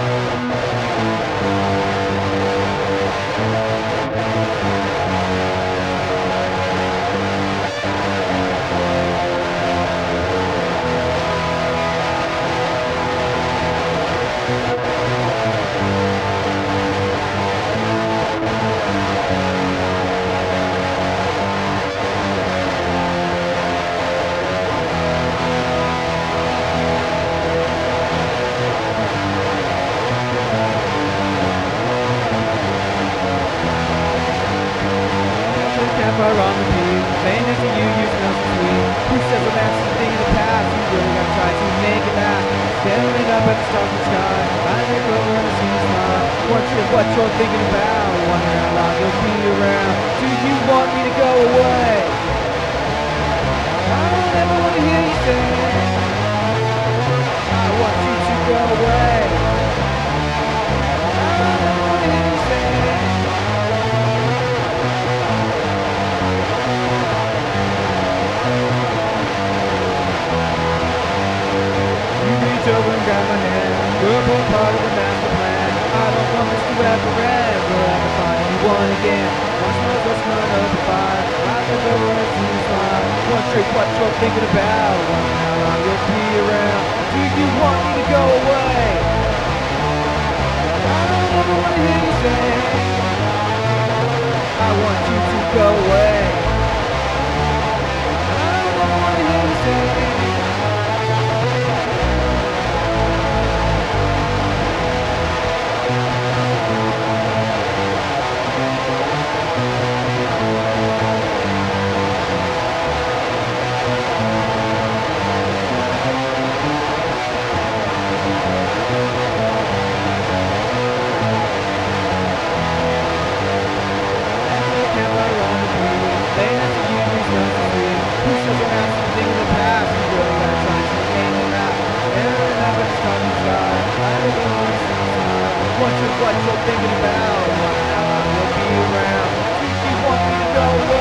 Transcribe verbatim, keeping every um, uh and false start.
Campfire on the peak, laying next to you, you smell so sweet. Who says romance is a thing of the past? You really gotta try to make it back. Staring up at the stars in the sky, I look over and I see you smile. Wondering what you're thinking about, wondering how long you'll be around. Do you want me to go away? I don't ever want to hear you say I want you to go away. I don't ever want to hear you say over and grab my hand. We're both part of the master plan. I don't want this to ever end. We'll ever find anyone again. Watch my what's none of the fire. I look over and see you smile. Wondering what you're thinking about. Wondering how long you'll be around. Do you want me to go away? I don't ever want to hear you say I want you to go away. I don't ever want to hear you say what you're thinking about, how long you'll be around. Do you want me to go away?